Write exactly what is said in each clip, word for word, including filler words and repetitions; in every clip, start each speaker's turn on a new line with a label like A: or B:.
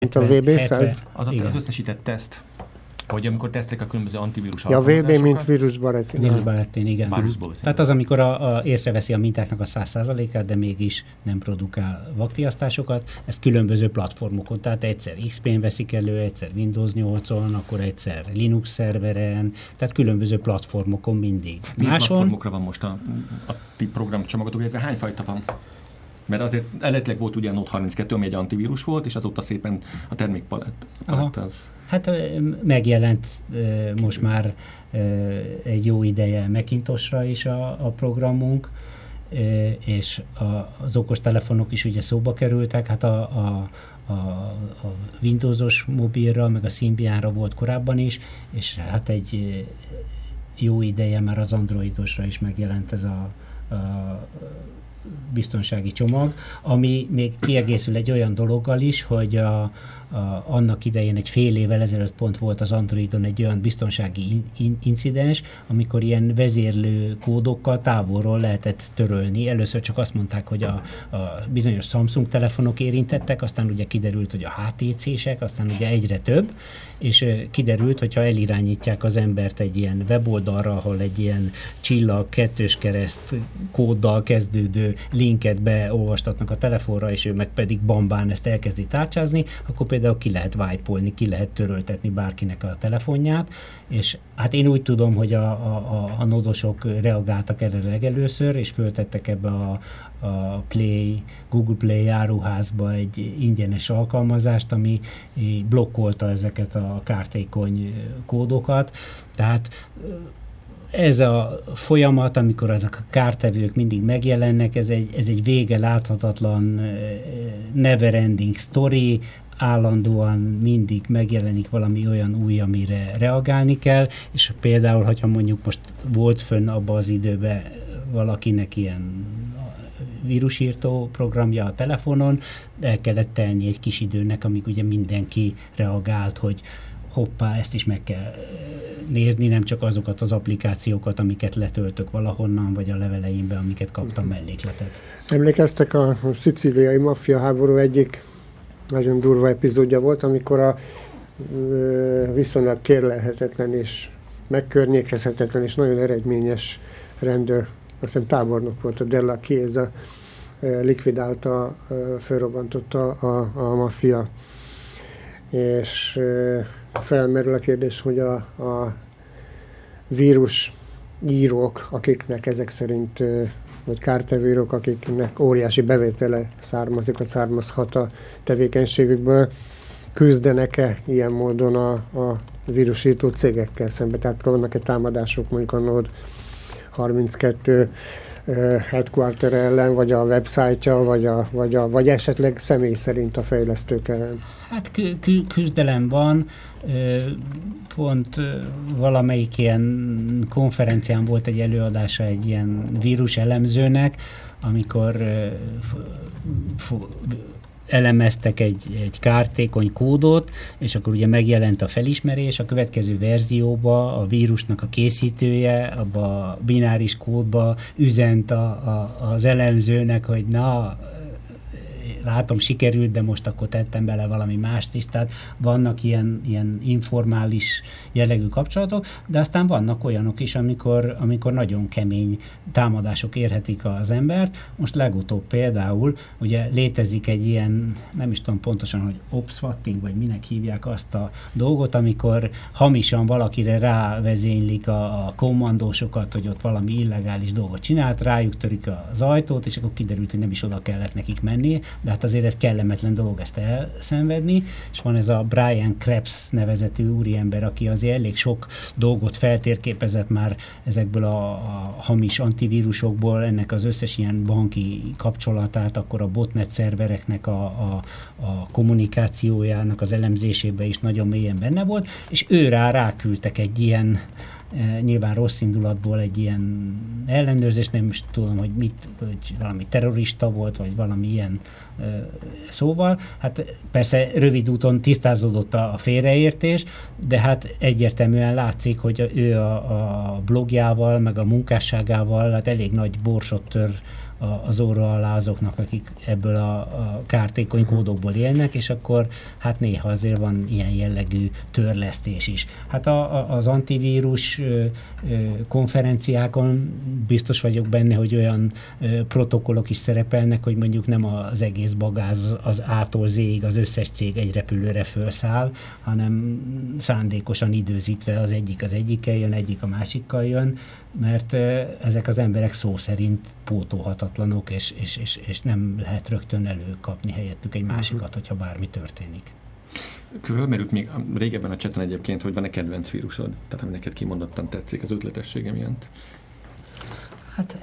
A: Mint a vé bé száz?
B: Az, az összesített teszt. Hogy amikor tesztelik a különböző antivírus
A: ja,
B: alkalmazásokat.
A: Ja, vé bé, mint vírusbarátin.
C: Vírusbarátin, igen. Tehát az, amikor a, a, észreveszi a mintáknak a száz százalékát, de mégis nem produkál vakriasztásokat, ezt különböző platformokon, tehát egyszer iksz pén veszik elő, egyszer Windows nyolcon, akkor egyszer Linux szerveren, tehát különböző platformokon mindig.
B: Milyen Máson, platformokra van most a, a ti programcsomagotok, illetve hány fajta van? Mert azért eredetileg volt ugye a Note harminckettő, ami egy antivírus volt, és azóta szépen a termékpalett az...
C: Hát megjelent most már egy jó ideje Macintosra is a, a programunk, és a, az okostelefonok is ugye szóba kerültek, hát a, a, a, a Windowsos mobilra, meg a Symbianra volt korábban is, és hát egy jó ideje már az Androidosra is megjelent ez a, a biztonsági csomag, ami még kiegészül egy olyan dologgal is, hogy a, a, annak idején egy fél évvel ezelőtt pont volt az Androidon egy olyan biztonsági in, in, incidens, amikor ilyen vezérlő kódokkal távolról lehetett törölni. Először csak azt mondták, hogy a, a bizonyos Samsung telefonok érintettek, aztán ugye kiderült, hogy a há té cések, aztán ugye egyre több, és kiderült, hogyha elirányítják az embert egy ilyen weboldalra, ahol egy ilyen csillag, kettős kereszt kóddal kezdődő linket beolvastatnak a telefonra, és ő meg pedig bambán ezt elkezdi tárcsázni, akkor például ki lehet wipe-olni, ki lehet töröltetni bárkinek a telefonját, és hát én úgy tudom, hogy a, a, a nodosok reagáltak erre legelőször, és föltettek ebbe a, a Play, Google Play áruházba egy ingyenes alkalmazást, ami blokkolta ezeket a kártékony kódokat. Tehát ez a folyamat, amikor ezek a kártevők mindig megjelennek, ez egy, ez egy vége láthatatlan never ending story, állandóan mindig megjelenik valami olyan új, amire reagálni kell, és például, hogyha mondjuk most volt fönn abban az időben valakinek ilyen vírusírtó programja a telefonon, el kellett telni egy kis időnek, amíg ugye mindenki reagált, hogy hoppá, ezt is meg kell nézni, nem csak azokat az applikációkat, amiket letöltök valahonnan, vagy a leveleimbe, amiket kaptam mellékletet.
A: Emlékeztek, a szicíliai maffia háború egyik nagyon durva epizódja volt, amikor a viszonylag kérlelhetetlen és megkörnyékezhetetlen és nagyon eredményes rendőr, azt hiszem tábornok volt, a Della Chiesa, likvidálta, felrobbantotta a, a maffia. És felmerül a kérdés, hogy a, a vírus írók, akiknek ezek szerint, vagy kártevőírók, akiknek óriási bevétele származik, vagy származhat a tevékenységükből, küzdenek-e ilyen módon a, a vírusírtó cégekkel szemben? Tehát vannak-e támadások mondjuk a Node harminckettő headquarter ellen, vagy a websájtja, vagy, a, vagy, a, vagy esetleg személy szerint a fejlesztők ellen?
C: Hát kü- kü- küzdelem van. Pont valamelyik ilyen konferencián volt egy előadása egy ilyen vírus elemzőnek, amikor f- elemeztek egy, egy kártékony kódot, és akkor ugye megjelent a felismerés, a következő verzióba a vírusnak a készítője, abba a bináris kódba üzent a, a, az elemzőnek, hogy na, látom, sikerült, de most akkor tettem bele valami mást is, tehát vannak ilyen, ilyen informális jellegű kapcsolatok, de aztán vannak olyanok is, amikor, amikor nagyon kemény támadások érhetik az embert. Most legutóbb például, ugye létezik egy ilyen, nem is tudom pontosan, hogy opswatting, vagy minek hívják azt a dolgot, amikor hamisan valakire rávezénylik a, a kommandósokat, hogy ott valami illegális dolgot csinált, rájuk törik az ajtót, és akkor kiderült, hogy nem is oda kellett nekik menni, de hát azért ez kellemetlen dolog ezt elszenvedni, és van ez a Brian Krebs nevezetű úriember, aki azért elég sok dolgot feltérképezett már ezekből a, a hamis antivírusokból, ennek az összes ilyen banki kapcsolatát, akkor a botnet szervereknek a, a, a kommunikációjának az elemzésében is nagyon mélyen benne volt, és őrá ráküldtek egy ilyen nyilván rossz indulatból egy ilyen ellenőrzés, nem is tudom, hogy mit, hogy valami terrorista volt, vagy valami ilyen szóval. Hát persze rövid úton tisztázódott a félreértés, de hát egyértelműen látszik, hogy ő a, a blogjával, meg a munkásságával hát elég nagy borsot tör az óra alá azoknak, akik ebből a, a kártékony kódokból élnek, és akkor hát néha azért van ilyen jellegű törlesztés is. Hát a, a, az antivírus ö, ö, konferenciákon biztos vagyok benne, hogy olyan ö, protokollok is szerepelnek, hogy mondjuk nem az egész bagáz az A-tól Z-ig az összes cég egy repülőre felszáll, hanem szándékosan időzítve az egyik az egyikkel jön, egyik a másikkal jön, mert ezek az emberek szó szerint pótolhatatlanok, és, és, és, és nem lehet rögtön előkapni helyettük egy másikat, hogyha bármi történik.
B: Fölmerült még régebben a chaten egyébként, hogy van-e kedvenc vírusod? Tehát ami neked kimondottan tetszik az ötletessége miatt?
C: Hát...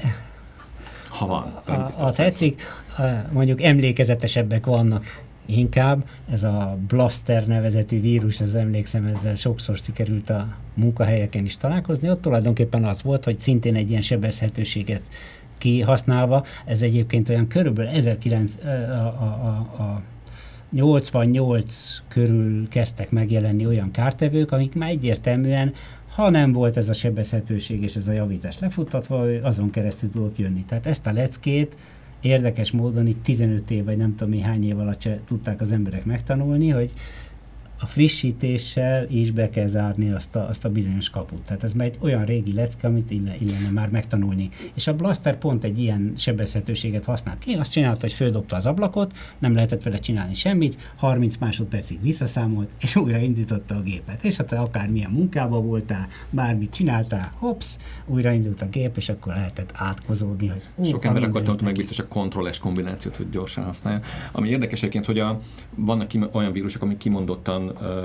B: Ha van.
C: A, a tetszik, mondjuk emlékezetesebbek vannak inkább. Ez a Blaster nevezetű vírus, az emlékszem, ezzel sokszor sikerült a munkahelyeken is találkozni. Ott tulajdonképpen az volt, hogy szintén egy ilyen sebezhetőséget kihasználva, ez egyébként olyan körülbelül ezerkilencszáz, a, a, a, a nyolcvannyolc körül kezdtek megjelenni olyan kártevők, amik már egyértelműen, ha nem volt ez a sebezhetőség és ez a javítás lefuttatva, azon keresztül tudott jönni. Tehát ezt a leckét érdekes módon itt tizenöt év, vagy nem tudom mi hány év alatt se tudták az emberek megtanulni, hogy a frissítéssel is be kell zárni azt a, azt a bizonyos kaput. Tehát ez már egy olyan régi lecke, amit illene már megtanulni. És a Blaster pont egy ilyen sebezhetőséget használt ki, azt csinálta, hogy földobta az ablakot, nem lehetett vele csinálni semmit, harminc másodpercig visszaszámolt, és újra indította a gépet. És ha te akármilyen munkában voltál, bármit csináltál, hops, újra indult a gép, és akkor lehetett átkozódni. Hogy,
B: ó, sok ember akkor tanult meg biztos a kontrolles kombinációt, hogy gyorsan használja. Ami érdekes egyébként, hogy a, vannak kim, olyan vírusok, amik kimondottan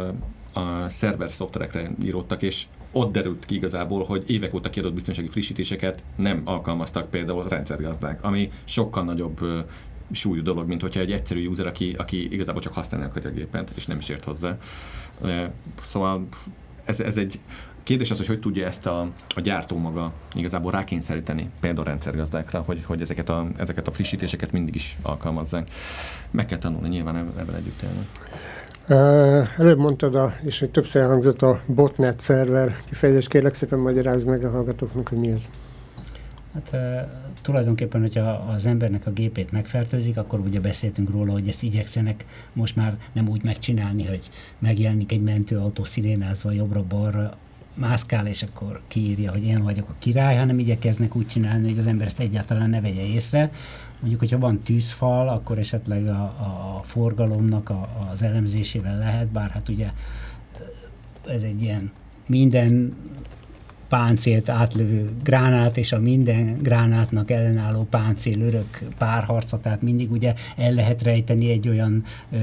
B: a szerver szoftverekre íródtak, és ott derült ki igazából, hogy évek óta kiadott biztonsági frissítéseket nem alkalmaztak például rendszergazdák, ami sokkal nagyobb súlyú dolog, mint hogyha egy egyszerű user, aki, aki igazából csak használni akarja a gépet, és nem is ért hozzá. Szóval ez, ez egy kérdés az, hogy hogy tudja ezt a, a gyártó maga igazából rákényszeríteni például rendszergazdákra, hogy, hogy ezeket, a, ezeket a frissítéseket mindig is alkalmazzák. Meg kell tanulni nyilván ebben együtt élni.
A: Uh, előbb mondtad, a, és hogy többször elhangzott a botnet szerver kifejezés, kérlek szépen magyarázd meg a hallgatóknak, hogy mi ez.
C: Hát uh, tulajdonképpen, hogyha az embernek a gépét megfertőzik, akkor ugye beszéltünk róla, hogy ezt igyekszenek most már nem úgy megcsinálni, hogy megjelenik egy mentőautó szirénázva jobbra-balra, mászkál, és akkor kiírja, hogy én vagyok a király, hanem igyekeznek úgy csinálni, hogy az ember ezt egyáltalán ne vegye észre. Mondjuk, hogyha van tűzfal, akkor esetleg a, a forgalomnak a, az elemzésével lehet, bár hát ugye ez egy ilyen minden páncélt átlövő gránát, és a minden gránátnak ellenálló páncél örök párharca, tehát mindig ugye el lehet rejteni egy olyan ö,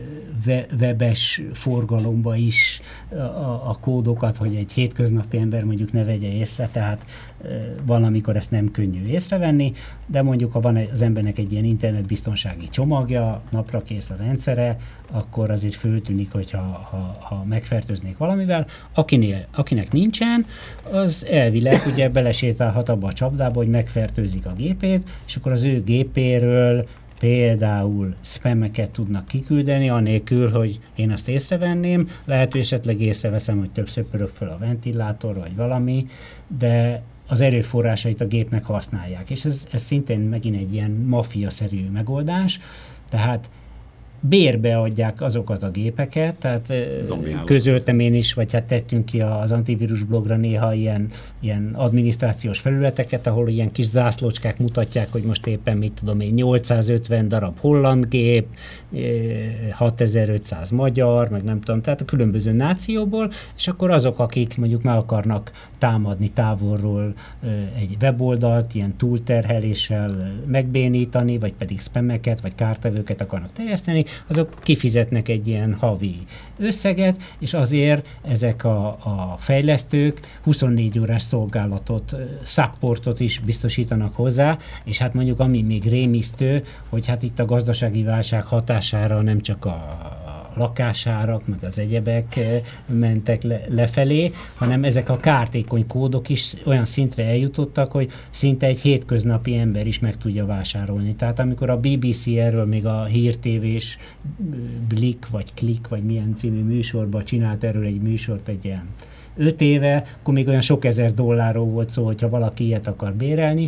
C: webes forgalomba is a, a kódokat, hogy egy hétköznapi ember mondjuk ne vegye észre, tehát ö, van, amikor ezt nem könnyű észrevenni, de mondjuk, ha van az embernek egy ilyen internetbiztonsági csomagja, napra kész a rendszere, akkor azért föltűnik, hogyha ha, ha megfertőznék valamivel. Akinél, akinek nincsen, az elvileg ugye belesétálhat abba a csapdába, hogy megfertőzik a gépét, és akkor az ő gépéről például spammeket tudnak kiküldeni, anélkül, hogy én azt észrevenném. Lehet, hogy esetleg észreveszem, hogy többször pörög fel a ventilátor, vagy valami, de az erőforrásait a gépnek használják. És ez, ez szintén megint egy ilyen maffia-szerű megoldás, tehát bérbe adják azokat a gépeket, tehát közöltem én is, vagy hát tettünk ki az antivírus blogra néha ilyen, ilyen adminisztrációs felületeket, ahol ilyen kis zászlócskák mutatják, hogy most éppen mit tudom én, nyolcszázötven darab holland gép, hatezer-ötszáz magyar, meg nem tudom, tehát a különböző nációból, és akkor azok, akik mondjuk meg akarnak támadni távolról egy weboldalt, ilyen túlterheléssel megbénítani, vagy pedig spammeket, vagy kártevőket akarnak terjeszteni, azok kifizetnek egy ilyen havi összeget, és azért ezek a, a fejlesztők huszonnégy órás szolgálatot, supportot is biztosítanak hozzá, és hát mondjuk ami még rémisztő, hogy hát itt a gazdasági válság hatására nem csak a lakásárak, meg az egyebek mentek le, lefelé, hanem ezek a kártékony kódok is olyan szintre eljutottak, hogy szinte egy hétköznapi ember is meg tudja vásárolni. Tehát amikor a bé bé cé erről még a hírtévés Blik, vagy Klik, vagy milyen című műsorban csinált erről egy műsort egy ilyen öt éve, akkor még olyan sok ezer dollárról volt szó, hogyha valaki ilyet akar bérelni.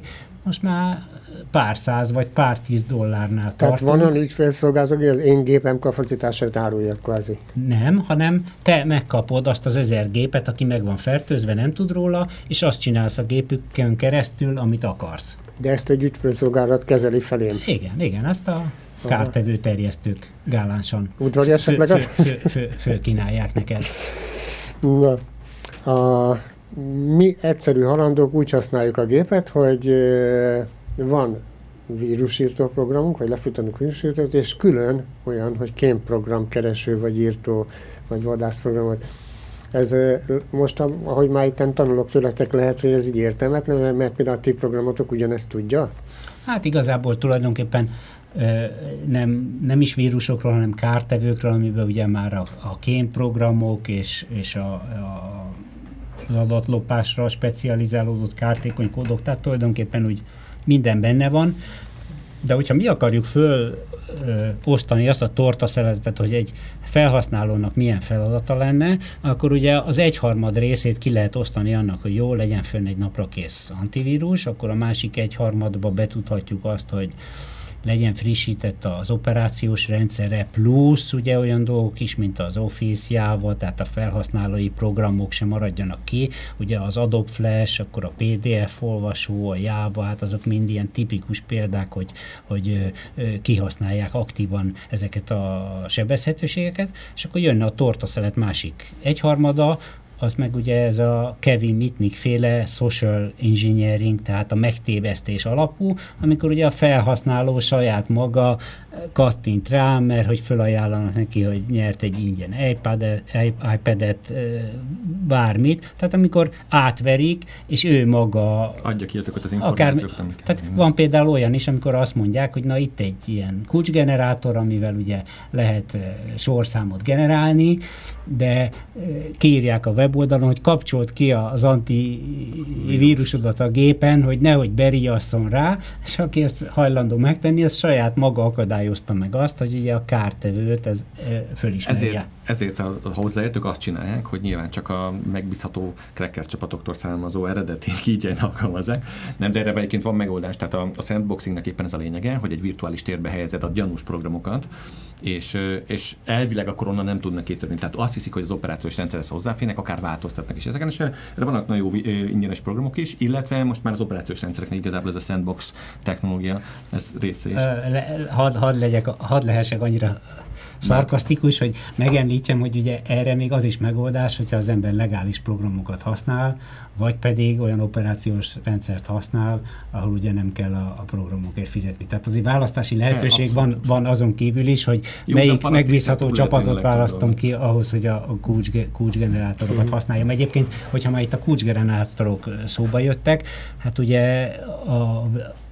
C: most már pár száz vagy pár tíz dollárnál
A: Tehát
C: tartunk.
A: van olyan ügyfélszolgálat, hogy az én gépem kapacitását árulja kvázi.
C: Nem, hanem te megkapod azt az ezer gépet, aki meg van fertőzve, nem tud róla, és azt csinálsz a gépükön keresztül, amit akarsz.
A: De ezt egy ügyfélszolgálat kezeli felém.
C: Igen, igen, azt a kártevő terjesztők gálánsan
A: Udvariasak
C: fő, fő,
A: legalább?
C: fő, fő, fölkínálják neked.
A: Na, a, mi egyszerű halandók úgy használjuk a gépet, hogy ö, van vírusírtó programunk, vagy lefuttanak vírusírtót, és külön olyan, hogy kémprogram kereső, vagy írtó, vagy vadászprogramot. Ez ö, most, ahogy már itten tanulok tőletek, lehet, hogy ez így értelmetlen, mert például a ti programotok ugyanezt tudja?
C: Hát igazából tulajdonképpen nem, nem is vírusokról, hanem kártevőkről, amiben ugye már a, a kémprogramok és, és a, a, az adatlopásra specializálódott kártékony kódok, tehát tulajdonképpen úgy minden benne van, de hogyha mi akarjuk föl ö, osztani azt a tortaszeletet, hogy egy felhasználónak milyen feladata lenne, akkor ugye az egyharmad részét ki lehet osztani annak, hogy jó, legyen fönn egy napra kész antivírus, akkor a másik egyharmadba betudhatjuk azt, hogy legyen frissített az operációs rendszere, plusz ugye olyan dolgok is, mint az Office Java, tehát a felhasználói programok sem maradjanak ki, ugye az Adobe Flash, akkor a pé dé ef olvasó, a Java, hát azok mind ilyen tipikus példák, hogy, hogy kihasználják aktívan ezeket a sebezhetőségeket, és akkor jönne a tortaszelet másik egyharmada, az meg ugye ez a Kevin Mitnick féle social engineering, tehát a megtévesztés alapú, amikor ugye a felhasználó saját maga kattint rá, mert hogy felajánlanak neki, hogy nyert egy ingyen iPad-et, iPad-et, bármit, tehát amikor átverik, és ő maga
B: adja ki ezeket az információkat.
C: Akár, tehát van például olyan is, amikor azt mondják, hogy na itt egy ilyen kulcsgenerátor, amivel ugye lehet sorszámot generálni, de kiírják a weboldalon, hogy kapcsolt ki az antivírusodat a gépen, hogy nehogy beriasszon rá, és aki ezt hajlandó megtenni, az saját maga akadályozta meg azt, hogy ugye a kártevőt ez fölismerje.
B: Ezért, ezért a hozzáértők azt csinálják, hogy nyilván csak a megbízható cracker csapatoktól származó eredeti kígyányt alkalmazzák. Nem, de erre egyébként van megoldás, tehát a, a sandboxingnek éppen ez a lényege, hogy egy virtuális térbe helyezed a gyanús programokat, és, és elvileg akkor onnan nem tudnak kitörni. Tehát azt hiszik, hogy az operációs rendszerhez hozzáférnek, akár változtatnak is ezeken, és erre vannak nagyon jó ingyenes programok is, illetve most már az operációs rendszereknek igazából ez a sandbox technológia, ez része is.
C: Hadd had legyek, hadd lehessek annyira szarkasztikus, hogy megemlítsem, hogy ugye erre még az is megoldás, hogyha az ember legális programokat használ, vagy pedig olyan operációs rendszert használ, ahol ugye nem kell a, a programokért fizetni. Tehát azért választási lehetőség van, abszolút, van azon kívül is, hogy jó, melyik megbízható csapatot választom ki ahhoz, hogy a, a kulcs, kulcsgenerátorokat uh-huh. használjam. Egyébként, hogyha már itt a kulcsgenerátorok szóba jöttek, hát ugye a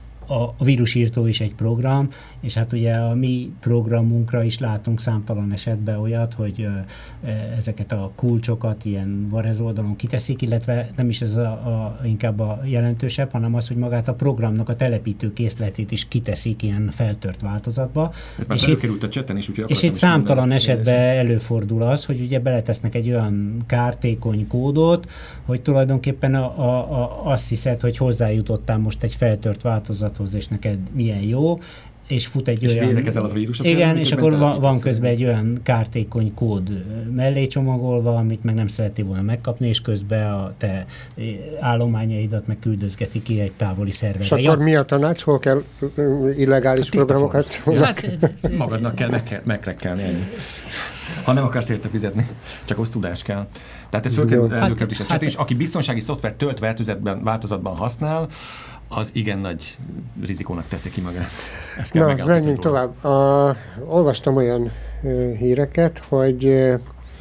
C: a vírusírtó is egy program, és hát ugye a mi programunkra is látunk számtalan esetben olyat, hogy ezeket a kulcsokat ilyen Varez oldalon kiteszik, illetve nem is ez a, a, inkább a jelentősebb, hanem az, hogy magát a programnak a telepítő készletét is kiteszik ilyen feltört változatba.
B: Ez már előkerült a chaten is, úgyhogy
C: és itt számtalan esetben előfordul az, hogy ugye beletesznek egy olyan kártékony kódot, hogy tulajdonképpen a, a, a, azt hiszed, hogy hozzájutottál most egy feltört változathoz, és neked milyen jó, és fut egy
B: és
C: olyan...
B: az a vírusok.
C: Igen, és akkor van, van közben egy olyan kártékony kód mellé csomagolva, amit meg nem szereti volna megkapni, és közben a te állományaidat meg küldözgeti ki egy távoli szerverre.
A: És akkor ja. mi a tanács? Hol kell illegális hát programokat?
B: Hát, magadnak kell megkrekkelni ennyi. Ha nem akarsz érte fizetni, csak az tudás kell. Tehát ez fölkerült hát, is a chat, és aki biztonsági szoftvert tölt változatban, változatban használ, az igen nagy rizikónak teszi ki magát. Ezt kell
A: Na, menjünk tovább. A, olvastam olyan uh, híreket, hogy uh,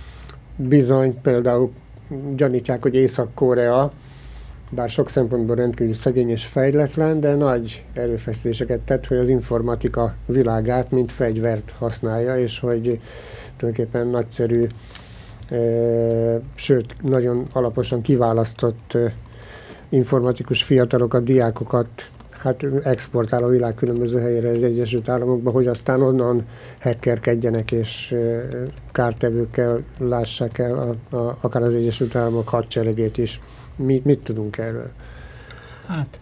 A: bizony például gyanítják, hogy Észak-Korea, bár sok szempontból rendkívül szegény és fejletlen, de nagy erőfeszítéseket tett, hogy az informatika világát mint fegyvert használja, és hogy tulajdonképpen nagyszerű, uh, sőt, nagyon alaposan kiválasztott uh, informatikus fiatalokat, diákokat hát exportál a világ különböző helyére az Egyesült Államokba, hogy aztán onnan hackerkedjenek és kártevőkkel lássák el a, a, akár az Egyesült Államok hadseregét is. Mi, mit tudunk erről?
C: Hát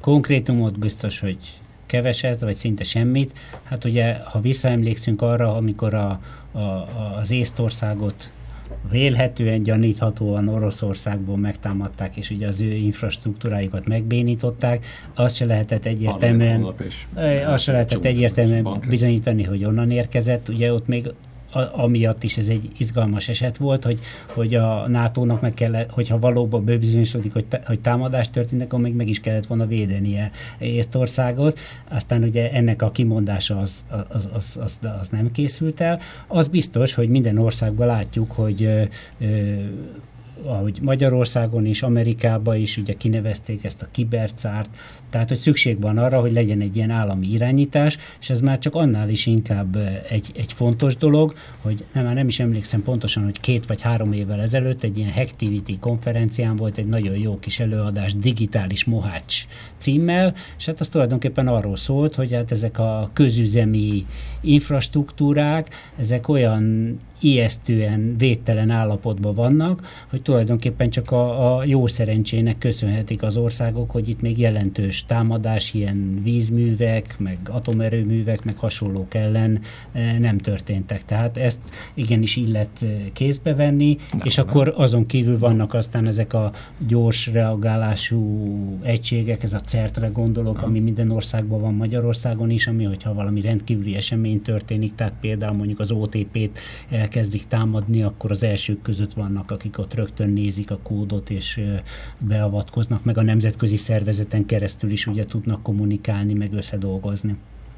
C: Konkrétumot biztos, hogy keveset, vagy szinte semmit. Hát ugye, ha visszaemlékszünk arra, amikor a, a, az Észtországot vélhetően, gyaníthatóan Oroszországból megtámadták, és ugye az ő infrastruktúrájukat megbénították, azt se lehetett egyértelműen, azt se lehetett egyértelműen bizonyítani, hogy onnan érkezett. Ugye ott még amiatt is ez egy izgalmas eset volt, hogy, hogy a nátónak meg kellett, hogyha valóban bebizonyosodik, hogy, hogy támadás történik, akkor még meg is kellett volna védenie Észtországot. Aztán ugye ennek a kimondása az, az, az, az, az nem készült el. Az biztos, hogy minden országban látjuk, hogy ö, ö, ahogy Magyarországon is, Amerikában is ugye kinevezték ezt a kibercárt, tehát hogy szükség van arra, hogy legyen egy ilyen állami irányítás, és ez már csak annál is inkább egy, egy fontos dolog, hogy nem, már nem is emlékszem pontosan, hogy két vagy három évvel ezelőtt egy ilyen Hacktivity konferencián volt egy nagyon jó kis előadás Digitális Mohács címmel, és hát az tulajdonképpen arról szólt, hogy hát ezek a közüzemi infrastruktúrák, ezek olyan ijesztően védtelen állapotban vannak, hogy tulajdonképpen csak a, a jó szerencsének köszönhetik az országok, hogy itt még jelentős támadás, ilyen vízművek, meg atomerőművek, meg hasonlók ellen nem történtek. Tehát ezt igenis illet kézbe venni, nem, és nem. Akkor azon kívül vannak aztán ezek a gyors reagálású egységek, ez a CERT-re gondolok, nem. ami minden országban van, Magyarországon is, ami hogyha valami rendkívüli esemény történik, tehát például mondjuk az o té pét elkezdik támadni, akkor az elsők között vannak, akik ott rögtön nézik a kódot és beavatkoznak, meg a nemzetközi szervezeten keresztül is ugye tudnak kommunikálni, meg összedolgozni.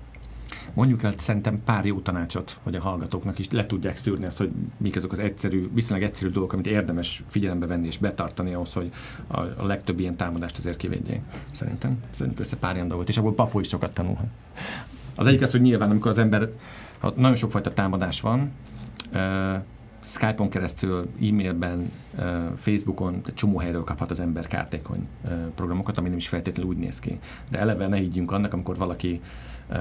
B: Mondjuk el szerintem pár jó tanácsot, hogy a hallgatóknak is le tudják szűrni ezt, hogy mik azok az egyszerű, viszonylag egyszerű dolgok, amit érdemes figyelembe venni és betartani ahhoz, hogy a, a legtöbb ilyen támadást azért kivédjék. Szerintem. Szerintem össze pár ilyen dolgot, és abból Papó is sokat tanulhat. Az egyik az, hogy nyilván, amikor az ember, ha nagyon sokfajta támadás van, uh, Skype-on keresztül, e-mailben, uh, Facebookon, egy csomó helyről kaphat az ember kártékony uh, programokat, ami nem is feltétlenül úgy néz ki. De eleve ne higgyünk annak, amikor valaki uh,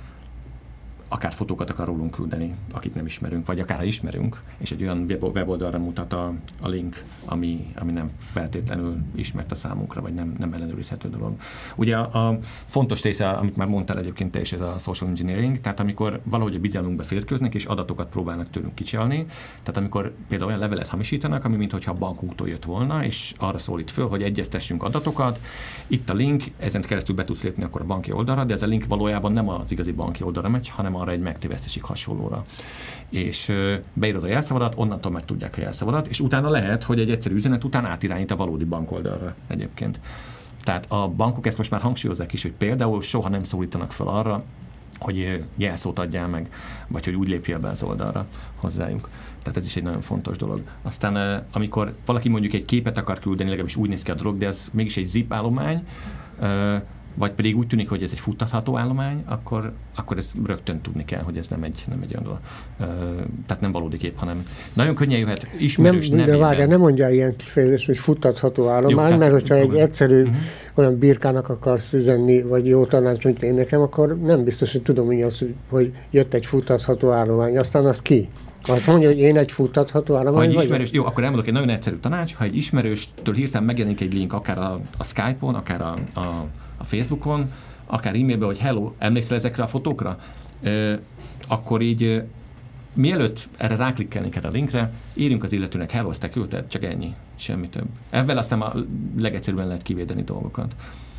B: akár fotókat akar rólunk küldeni, akit nem ismerünk, vagy akár ismerünk, és egy olyan weboldalra mutat a, a link, ami, ami nem feltétlenül ismert a számunkra, vagy nem, nem ellenőrizhető dolog. Ugye a, a fontos része, amit már mondtál egyébként te is, ez a social engineering, tehát amikor valahogy a bizalmunkba férkőznek, és adatokat próbálnak tőlünk kicsalni, tehát amikor például olyan levelet hamisítanak, ami mintha a bankunktól jött volna, és arra szólít föl, hogy egyeztessünk adatokat, itt a link, ezen keresztül be tudsz lépni akkor a banki oldalra, de ez a link valójában nem az igazi banki oldalra megy, hanem arra egy megtévesztésig hasonlóra. És ö, beírod a jelszavadat, onnantól meg tudják a jelszavadat, és utána lehet, hogy egy egyszerű üzenet után átirányít a valódi bankoldalra egyébként. Tehát a bankok ezt most már hangsúlyozzák is, hogy például soha nem szólítanak fel arra, hogy jelszót adjál meg, vagy hogy úgy lépjél be az oldalra hozzájuk. Tehát ez is egy nagyon fontos dolog. Aztán amikor valaki mondjuk egy képet akar küldeni, legalábbis úgy néz ki a dolog, de ez mégis egy zip állomány, vagy pedig úgy tűnik, hogy ez egy futtatható állomány, akkor, akkor ezt rögtön tudni kell, hogy ez nem egy, nem egy olyan dolog. Tehát nem valódi kép, hanem nagyon könnyen jöhet ismerős
A: nem,
B: nevében.
A: De várjál, nem mondja ilyen kifejezést, hogy futtatható állomány, jó, mert hogyha egy egyszerű uh-huh. olyan birkának akarsz üzenni, vagy jó tanács, mint én nekem, akkor nem biztos, hogy tudom, hogy, az, hogy jött egy futtatható állomány, aztán az ki? Azt mondja, hogy én egy futtatható állomány
B: ha egy
A: vagyok?
B: ismerős, jó, akkor elmondok egy nagyon egyszerű tanács, ha egy ismerőstől hirtelen megjelenik egy link, akár a, a Skype-on, akár a, a a Facebookon, akár e-mailben, hogy hello, emlékszel ezekre a fotókra? E, akkor így e, mielőtt erre ráklikkelnénk erre a linkre, írjunk az illetőnek, hello, ezt te küldted, csak ennyi, semmi több. Ezzel aztán a legegyszerűbben lehet kivédeni dolgokat.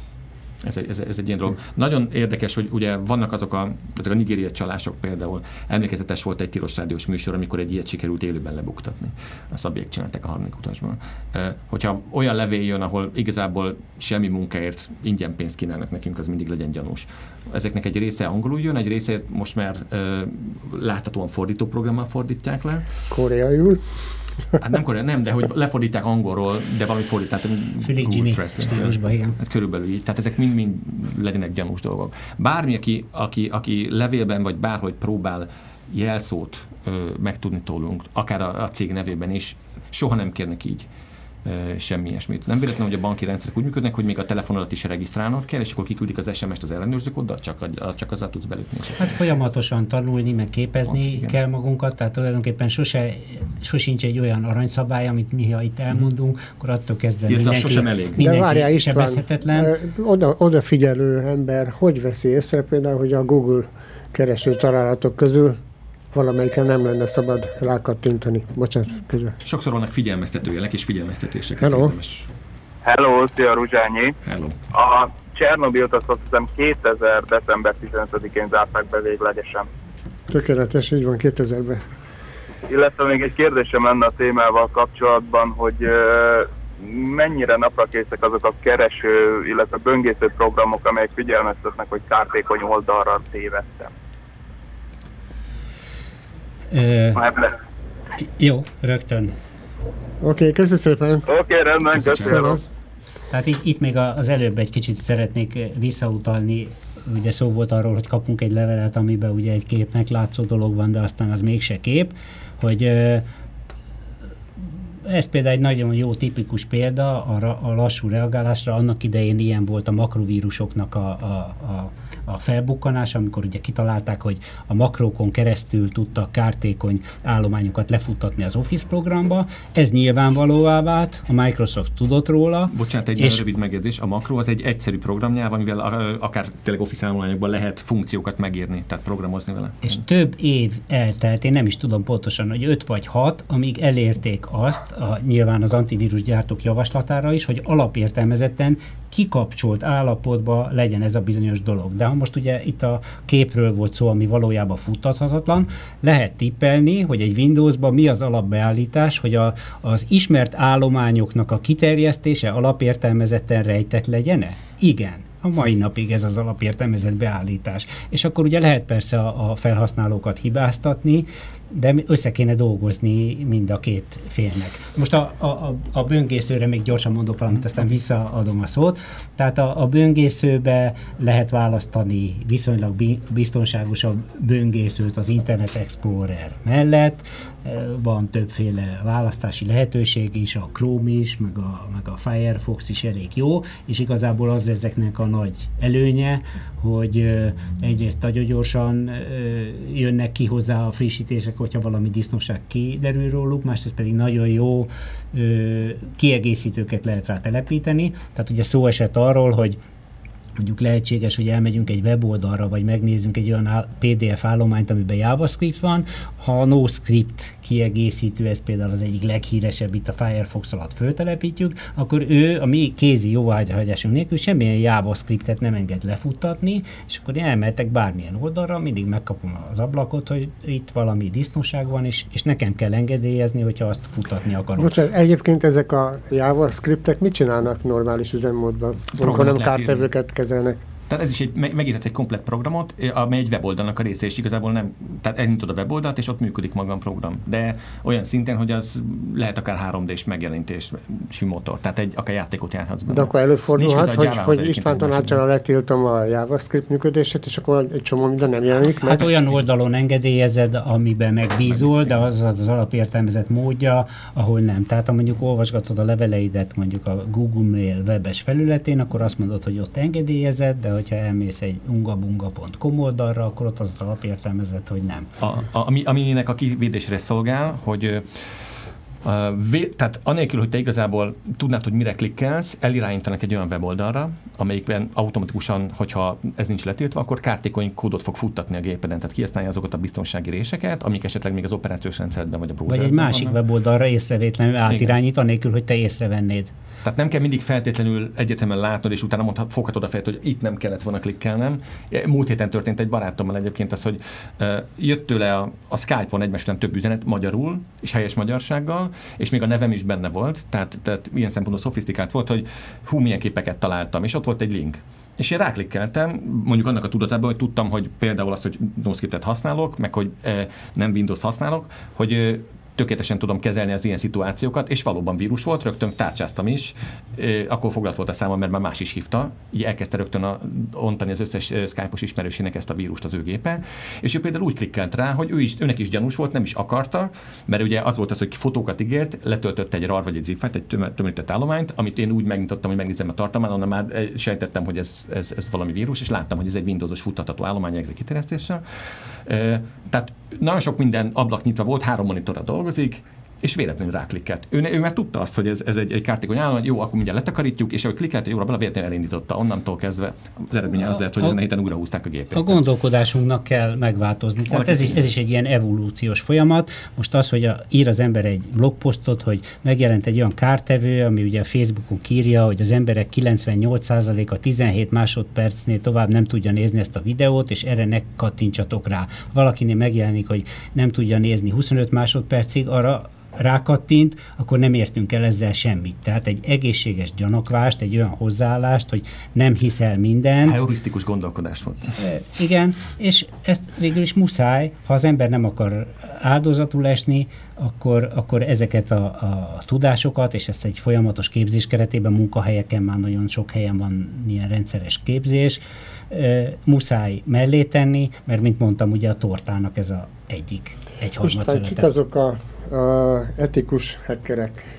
B: Ez egy, ez, ez egy ilyen dolog. Nagyon érdekes, hogy ugye vannak azok a, azok a nigériai csalások például. Emlékezetes volt egy tilos rádiós műsor, amikor egy ilyet sikerült élőben lebuktatni. A Szabiek csinálták a harmadik utasban. E, hogyha olyan levél jön, ahol igazából semmi munkáért ingyen pénzt kínálnak nekünk, az mindig legyen gyanús. Ezeknek egy része angolul jön, egy része most már e, láthatóan fordítóprogrammal fordítják le.
A: Koreaiul.
B: Hát nem koreai, nem, de hogy lefordítják angolról, de valami fordítás.
C: Fülig Jimmy stílusban, igen.
B: Hát körülbelül így. Tehát ezek mind-mind legyenek gyanús dolgok. Bármi, aki, aki, aki levélben vagy bárhogy próbál jelszót ö, megtudni tőlünk, akár a, a cég nevében is, soha nem kérnek így semmi ilyesmit. Nem véletlenül, hogy a banki rendszerek úgy működnek, hogy még a telefonodat is regisztrálnod kell, és akkor kiküldik az es em est az ellenőrzők oda, csak, csak azzal tudsz belépni.
C: Hát folyamatosan tanulni, meg képezni van, kell magunkat, tehát tulajdonképpen sose, sosincs egy olyan aranyszabály, amit mi, ha itt elmondunk, akkor attól kezdve
B: Ilyet,
C: mindenki, mindenki
A: De várjál,
C: sebezhetetlen.
A: Oda, odafigyelő ember hogy veszi észre például, hogy a Google kereső találatok közül valamelyiken nem lenne szabad rákattintani. Bocsánat, közben.
B: Sokszor vannak figyelmeztetőjelek és figyelmeztetések.
A: Hello.
D: Hello, szia Ruzsányi.
B: Hello.
D: A Csernobilt azt hiszem kétezer. december tizenötödikén zárták be véglegesen.
A: Tökéletes, így van, kétezerben.
D: Illetve még egy kérdésem lenne a témával kapcsolatban, hogy mennyire naprakészek azok a kereső, illetve böngésző programok, amelyek figyelmeztetnek, hogy kártékony oldalra tévedtem.
C: Ö, jó, rögtön.
A: Oké, okay, köszönöm szépen.
D: Oké, okay, rendben, köszönöm.
C: Tehát itt, itt még az előbb egy kicsit szeretnék visszautalni. Ugye szó volt arról, hogy kapunk egy levelet, amiben ugye egy képnek látszó dolog van, de aztán az mégse kép, hogy ez például egy nagyon jó tipikus példa a, a lassú reagálásra. Annak idején ilyen volt a makrovírusoknak a, a, a, a felbukkanása, amikor ugye kitalálták, hogy a makrókon keresztül tudtak kártékony állományokat lefuttatni az Office programba. Ez nyilvánvalóvá vált, a Microsoft tudott róla.
B: Bocsánat, egy nagyon rövid megjegyzés. A makró az egy egyszerű programnyelv, amivel akár tényleg Office állományokban lehet funkciókat megírni, tehát programozni vele.
C: És több év eltelt, én nem is tudom pontosan, hogy öt vagy hat, amíg elérték azt, A, nyilván az antivírus gyártók javaslatára is, hogy alapértelmezetten kikapcsolt állapotban legyen ez a bizonyos dolog. De ha most ugye itt a képről volt szó, ami valójában futtathatatlan, lehet tippelni, hogy egy Windowsban mi az alapbeállítás, hogy a, az ismert állományoknak a kiterjesztése alapértelmezetten rejtett legyen-e? Igen. A mai napig ez az alapértelmezett beállítás. És akkor ugye lehet persze a, a felhasználókat hibáztatni, de össze kéne dolgozni mind a két félnek. Most a, a, a böngészőre még gyorsan mondok valamit, aztán visszaadom a szót. Tehát a, a böngészőbe lehet választani viszonylag biztonságosabb böngészőt az Internet Explorer mellett. Van többféle választási lehetőség is, a Chrome is, meg a, meg a Firefox is elég jó, és igazából az ezeknek a nagy előnye, hogy egyrészt nagyon gyorsan jönnek ki hozzá a frissítések, hogyha valami disznóság kiderül róluk, másrészt pedig nagyon jó kiegészítőket lehet rá telepíteni. Tehát ugye szó esett arról, hogy mondjuk lehetséges, hogy elmegyünk egy weboldalra, vagy megnézzünk egy olyan pé dé ef állományt, amiben JavaScript van. Ha a NoScript kiegészítő, ez például az egyik leghíresebb, itt a Firefox alatt föltelepítjük, akkor ő a mi kézi jóváhagyásunk nélkül semmilyen JavaScriptet nem enged lefuttatni, és akkor elmehetek bármilyen oldalra, mindig megkapom az ablakot, hogy itt valami disznóság van, és, és nekem kell engedélyezni, hogyha azt futtatni akarom.
A: Bocsánat, egyébként ezek a JavaScriptek mit csinálnak normális üzemmódban? Amikor nem kártevőket kezelnek?
B: Tehát ez is egy, megírhatsz egy komplett programot, amely egy weboldalnak a része, és igazából nem, tehát elnyitod a weboldalt, és ott működik maga a program. De olyan szinten, hogy az lehet akár három dés megjelenítésű motor, tehát egy, akár játékot járhatsz benne.
A: De akkor előfordulhat, hogy, hogy István tanácsára letiltom a JavaScript működését, és akkor egy csomó minden nem jelenik meg.
C: Hát olyan oldalon engedélyezed, amiben megbízol, de az az alapértelmezett módja, ahol nem. Tehát ha mondjuk olvasgatod a leveleidet mondjuk a Google Mail webes felületén, akkor azt mondod, hogy ott engedélyezed, de hogyha elmész egy ungabunga pont com oldalra, akkor ott az az alapértelmezett, hogy nem.
B: A, a, ami, aminek a kivédésre szolgál, hogy Uh, vé, tehát anélkül, hogy te igazából tudnád, hogy mire klikkelsz, elirányítanak egy olyan weboldalra, amelyikben automatikusan, hogyha ez nincs letiltva, akkor kártékony kódot fog futtatni a gépeden, tehát kihasználja azokat a biztonsági réseket, amik esetleg még az operációs rendszerben vagy a browserben
C: vagy egy másik vannak. Weboldalra észrevétlenül átirányít, anélkül, hogy te észrevennéd.
B: Tehát nem kell mindig feltétlenül egyetemen látnod, és utána mondhat, foghatod a fejet, hogy itt nem kellett volna klikkelnem. Múlt héten történt egy barátommal egyébként az, hogy uh, jött tőle a, a Skype-on egymás után több üzenet magyarul, és helyes magyarsággal, és még a nevem is benne volt, tehát, tehát ilyen szempontból szofisztikált volt, hogy hú, milyen képeket találtam, és ott volt egy link. És én ráklikkeltem, mondjuk annak a tudatában, hogy tudtam, hogy például az, hogy NoScriptet használok, meg hogy eh, nem Windows-t használok, hogy eh, tökéletesen tudom kezelni az ilyen szituációkat, és valóban vírus volt, rögtön tárcsáztam is, akkor foglalt volt a számom, mert már más is hívta, így elkezdte rögtön a, ontani az összes Skype-os ismerősének ezt a vírust az ő gépe, és ő például úgy klikkelt rá, hogy ő is, őnek is gyanús volt, nem is akarta, mert ugye az volt az, hogy fotókat ígért, letöltött egy rar vagy egy zip-fájlt, egy tömörített állományt, amit én úgy megnyitottam, hogy megnézem a tartalmát, onnan már sejtettem, hogy ez, ez, ez valami vírus, és láttam, hogy ez egy Windowsos futtatható állomány exec kiterjesztéssel. Tehát nagyon sok minden ablak nyitva volt, három monitorra dolgozik, és véletlenül ráklikkelt. Ő, ő már tudta azt, hogy ez, ez egy, egy kártékony állomány, jó, akkor mindjárt letakarítjuk, és ahogy klikkelt, jóra bele véletlenül elindította. Onnantól kezdve az eredménye az lehet, hogy ezen a héten újra húzták a gépét.
C: A gondolkodásunknak kell megváltozni. Tehát ez is, ez is egy ilyen evolúciós folyamat. Most az, hogy a, ír az ember egy blogposztot, hogy megjelent egy olyan kártevő, ami ugye a Facebookon írja, hogy az emberek kilencvennyolc százaléka tizenhét másodpercnél tovább nem tudja nézni ezt a videót, és erre ne kattintsatok rá. Valakinél megjelenik, hogy nem tudja nézni huszonöt másodpercig, arra rákattint, akkor nem értünk el ezzel semmit. Tehát egy egészséges gyanakvást, egy olyan hozzáállást, hogy nem hiszel mindent.
B: Heurisztikus gondolkodás volt.
C: E, igen, és ezt végül is muszáj, ha az ember nem akar áldozatul esni, akkor, akkor ezeket a, a tudásokat, és ezt egy folyamatos képzés keretében, munkahelyeken már nagyon sok helyen van ilyen rendszeres képzés, e, muszáj mellé tenni, mert mint mondtam, ugye a tortának ez a egyik egyharmad
A: kik azok a a etikus hackerek?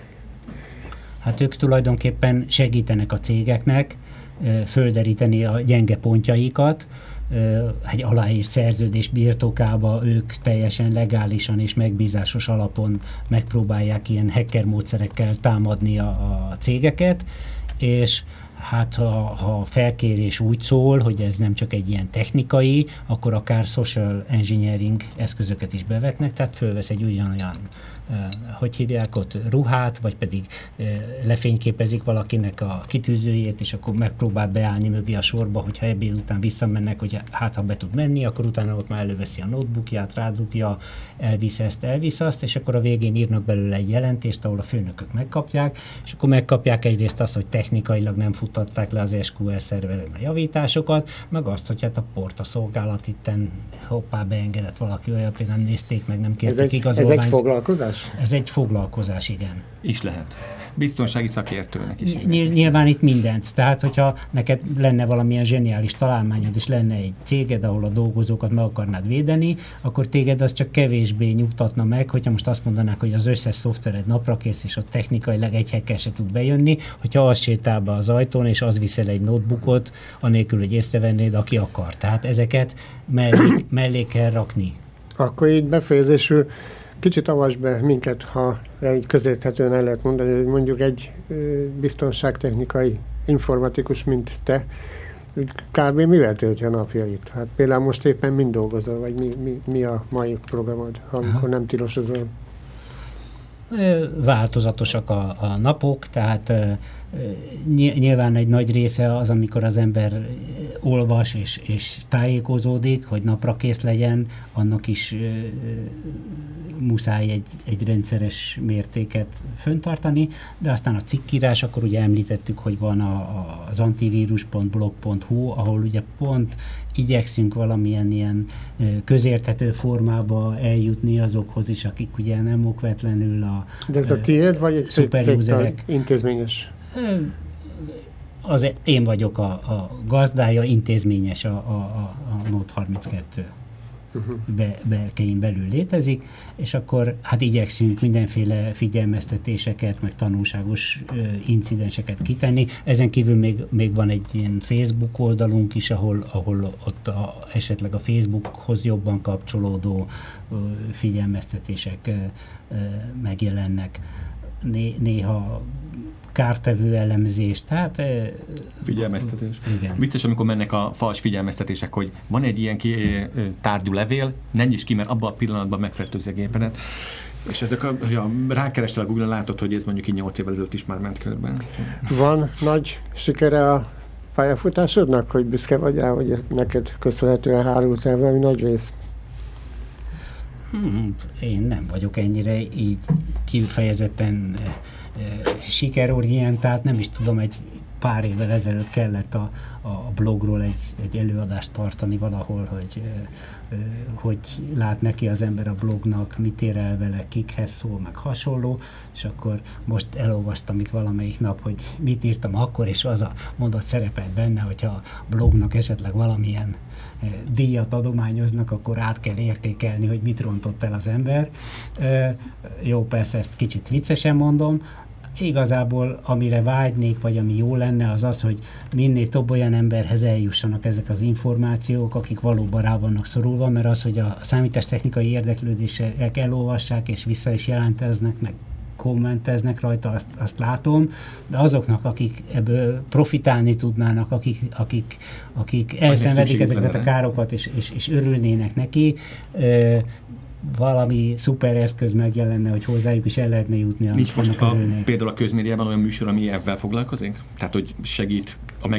C: Hát ők tulajdonképpen segítenek a cégeknek földeríteni a gyenge pontjaikat, egy aláírt szerződés birtokába ők teljesen legálisan és megbízásos alapon megpróbálják ilyen hacker módszerekkel támadni a, a cégeket, és hát ha, ha a felkérés úgy szól, hogy ez nem csak egy ilyen technikai, akkor akár social engineering eszközöket is bevetnek, tehát fölvesz egy ugyanolyan, uh, hogy hívják ott, ruhát, vagy pedig uh, lefényképezik valakinek a kitűzőjét, és akkor megpróbál beállni mögé a sorba, hogyha ebéd után visszamennek, hogy hát ha be tud menni, akkor utána ott már előveszi a notebookját, rádugja, elvisz ezt, elvisz azt, és akkor a végén írnak belőle egy jelentést, ahol a főnökök megkapják, és akkor megkapják egyrészt azt, hogy technikailag nem fut adták le az es kú el szerveren a javításokat, meg azt, hogy hát a portaszolgálat itten hoppá beengedett valaki olyat, hogy nem nézték meg, nem kérték igazolványt.
A: Ez egy foglalkozás?
C: Ez egy foglalkozás, igen.
B: Is lehet. Biztonsági szakértőnek is.
C: Ny- nyilván itt mindent. Tehát, hogyha neked lenne valamilyen zseniális találmányod, és lenne egy céged, ahol a dolgozókat meg akarnád védeni, akkor téged az csak kevésbé nyugtatna meg, hogyha most azt mondanák, hogy az összes szoftvered naprakész, és ott technikailag egy hacker se tud bejönni, hogyha az sétál be az ajtón, és az viszel egy notebookot, anélkül, hogy észrevennéd, aki akar. Tehát ezeket mellé, mellé kell rakni.
A: Akkor így befejezésül kicsit avasd be minket, ha egy közérthetően el lehet mondani, hogy mondjuk egy biztonságtechnikai informatikus, mint te, kb. Mivel tölti a napjait? Hát például most éppen mind dolgozol, vagy mi, mi, mi a mai programod, amikor Aha. nem tilosozol?
C: Változatosak a, a napok, tehát nyilván egy nagy része az, amikor az ember olvas és, és tájékozódik, hogy napra kész legyen, annak is muszáj egy, egy rendszeres mértéket föntartani, de aztán a cikkírás, akkor ugye említettük, hogy van a, a, az antivírus pont blog pont hu, ahol ugye pont igyekszünk valamilyen ilyen közérthető formába eljutni azokhoz is, akik ugye nem okvetlenül a
A: De ez a tiéd, vagy egy
C: szuperuserek?
A: Intézményes?
C: Az én vagyok a, a gazdája, intézményes a, a, a Note harminckettő. Uh-huh. Be, berkein belül létezik, és akkor hát igyekszünk mindenféle figyelmeztetéseket, meg tanulságos ö, incidenseket kitenni. Ezen kívül még, még van egy ilyen Facebook oldalunk is, ahol, ahol ott a, esetleg a Facebookhoz jobban kapcsolódó ö, figyelmeztetések ö, ö, megjelennek. Né, néha kártevő elemzés, tehát...
B: Figyelmeztetés. Igen. Vicces, amikor mennek a fals figyelmeztetések, hogy van egy ilyen ki, tárgyú levél, ne nyisd ki, mert abban a pillanatban megfertőzi a gépedet. És ezek a, ja, rákerestel a Google-on, látod, hogy ez mondjuk így nyolc évvel ezelőtt is már ment körben.
A: Van nagy sikere a pályafutásodnak, hogy büszke vagy rá, hogy neked köszönhetően hárult el valami nagy rész?
C: Hmm, én nem vagyok ennyire így kifejezetten sikerorientált, nem is tudom egy pár évvel ezelőtt kellett a, a blogról egy, egy előadást tartani valahol, hogy hogy lát neki az ember a blognak, mit ér el vele, kikhez szól, meg hasonló, és akkor most elolvastam itt valamelyik nap, hogy mit írtam akkor, és az a mondat szerepelt benne, hogyha a blognak esetleg valamilyen díjat adományoznak, akkor át kell értékelni, hogy mit rontott el az ember. Jó, persze ezt kicsit viccesen mondom, igazából amire vágynék, vagy ami jó lenne, az az, hogy minél több olyan emberhez eljussanak ezek az információk, akik valóban rá vannak szorulva, mert az, hogy a számítástechnikai érdeklődések elolvassák és vissza is jelenteznek, meg kommenteznek rajta, azt, azt látom, de azoknak, akik ebből profitálni tudnának, akik, akik, akik elszenvedik ezeket a károkat, és, és, és örülnének neki, ö, valami szuper eszköz megjelenne, hogy hozzájuk is el lehetne jutni.
B: Nincs most a, például a közmédiában olyan műsor, ami ebben foglalkozik? Tehát, hogy segít a